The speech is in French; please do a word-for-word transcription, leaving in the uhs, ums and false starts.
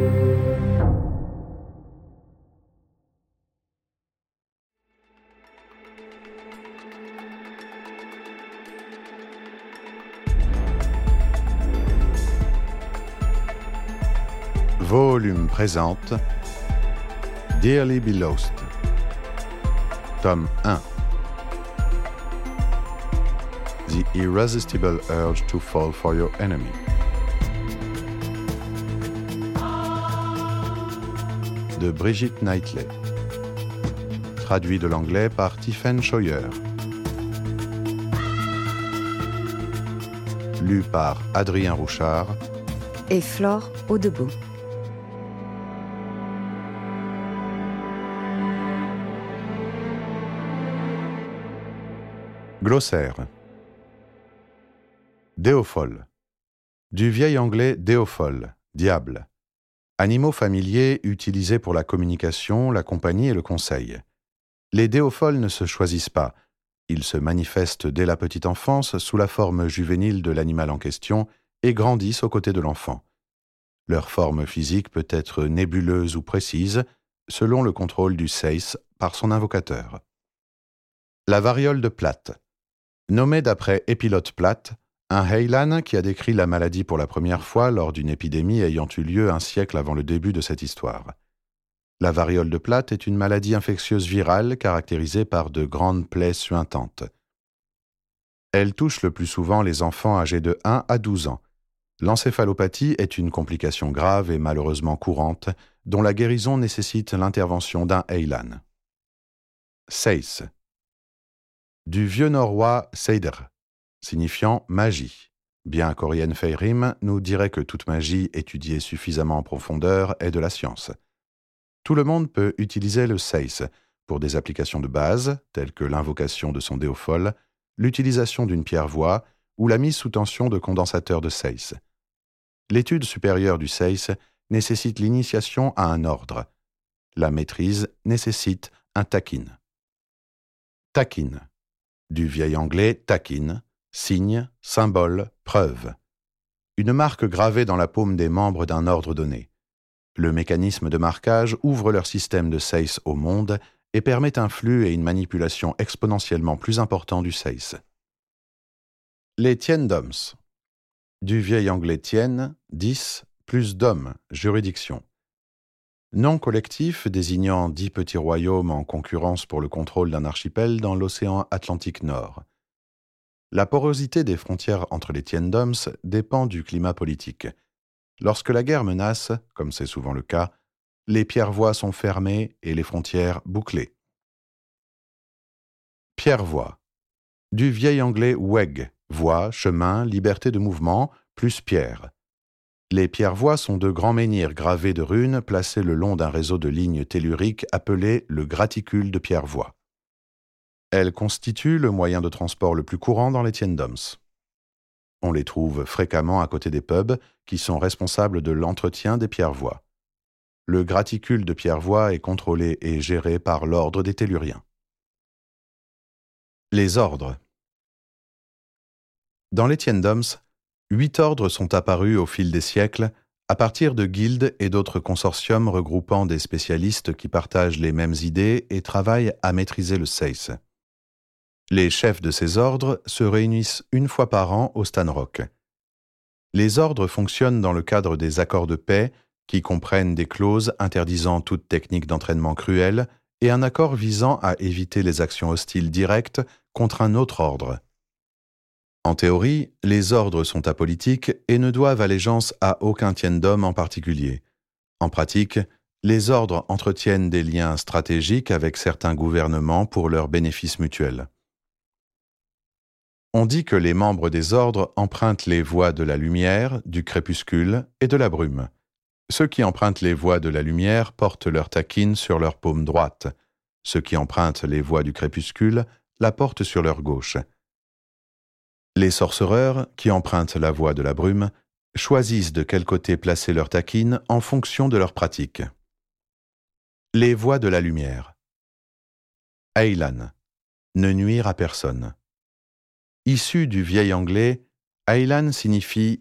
Volume présente Dearly Beloved, tome un. The Irresistible Urge to Fall for Your Enemy. De Brigitte Knightley. Traduit de l'anglais par Tiphaine Scheuer. Lu par Adrien Rouchard et Flore Audebout. Glossaire. Déophole. Du vieil anglais déophole, diable. Animaux familiers utilisés pour la communication, la compagnie et le conseil. Les déopholes ne se choisissent pas. Ils se manifestent dès la petite enfance sous la forme juvénile de l'animal en question et grandissent aux côtés de l'enfant. Leur forme physique peut être nébuleuse ou précise, selon le contrôle du seis par son invocateur. La variole de Platte. Nommé d'après Épilote Platte, un Heylan qui a décrit la maladie pour la première fois lors d'une épidémie ayant eu lieu un siècle avant le début de cette histoire. La variole de Platte est une maladie infectieuse virale caractérisée par de grandes plaies suintantes. Elle touche le plus souvent les enfants âgés de un à douze ans. L'encéphalopathie est une complication grave et malheureusement courante, dont la guérison nécessite l'intervention d'un Heylan. Seis. Du vieux norrois seidr, signifiant magie. Bien qu'Oriane Feirim nous dirait que toute magie étudiée suffisamment en profondeur est de la science. Tout le monde peut utiliser le seis pour des applications de base, telles que l'invocation de son déophole, l'utilisation d'une pierre-voix ou la mise sous tension de condensateurs de seis. L'étude supérieure du seis nécessite l'initiation à un ordre. La maîtrise nécessite un takin. Takin. Du vieil anglais takin, signe, symbole, preuve. Une marque gravée dans la paume des membres d'un ordre donné. Le mécanisme de marquage ouvre leur système de seis au monde et permet un flux et une manipulation exponentiellement plus importants du seis. Les tiendoms. Du vieil anglais tien, dix, plus dom, juridiction. Nom collectif désignant dix petits royaumes en concurrence pour le contrôle d'un archipel dans l'océan Atlantique Nord. La porosité des frontières entre les tiendoms dépend du climat politique. Lorsque la guerre menace, comme c'est souvent le cas, les pierre-voies sont fermées et les frontières bouclées. Pierre-voie. Du vieil anglais weg, voie, chemin, liberté de mouvement, plus pierre. Les pierre-voies sont de grands menhirs gravés de runes placés le long d'un réseau de lignes telluriques appelé le graticule de pierre-voie. Elles constituent le moyen de transport le plus courant dans les tiendoms. On les trouve fréquemment à côté des pubs qui sont responsables de l'entretien des pierre-voies. Le graticule de pierre-voie est contrôlé et géré par l'ordre des telluriens. Les ordres. Dans les tiendoms, huit ordres sont apparus au fil des siècles, à partir de guildes et d'autres consortiums regroupant des spécialistes qui partagent les mêmes idées et travaillent à maîtriser le seis. Les chefs de ces ordres se réunissent une fois par an au Stanrock. Les ordres fonctionnent dans le cadre des accords de paix, qui comprennent des clauses interdisant toute technique d'entraînement cruel et un accord visant à éviter les actions hostiles directes contre un autre ordre. En théorie, les ordres sont apolitiques et ne doivent allégeance à aucun tiendom en particulier. En pratique, les ordres entretiennent des liens stratégiques avec certains gouvernements pour leur bénéfice mutuel. On dit que les membres des ordres empruntent les voies de la lumière, du crépuscule et de la brume. Ceux qui empruntent les voies de la lumière portent leur taquine sur leur paume droite. Ceux qui empruntent les voies du crépuscule la portent sur leur gauche. Les sorcereurs, qui empruntent la voie de la brume, choisissent de quel côté placer leur taquine en fonction de leur pratique. Les voies de la lumière. Heylan. Ne nuire à personne. Issu du vieil anglais, Heylan signifie